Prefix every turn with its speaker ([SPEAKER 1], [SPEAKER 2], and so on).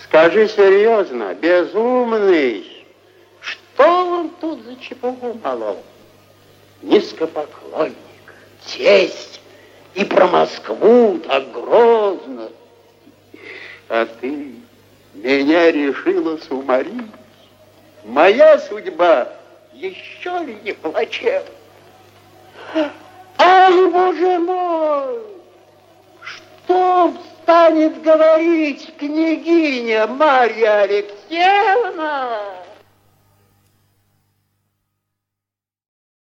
[SPEAKER 1] Скажи серьезно, безумный, что он тут за чепуху молол? Низкопоклонник, тесть, и про Москву так грозно. А ты меня решила уморить. Моя судьба еще ли не плачевна? Ах, боже мой! Что станет говорить княгиня Марья Алексеевна?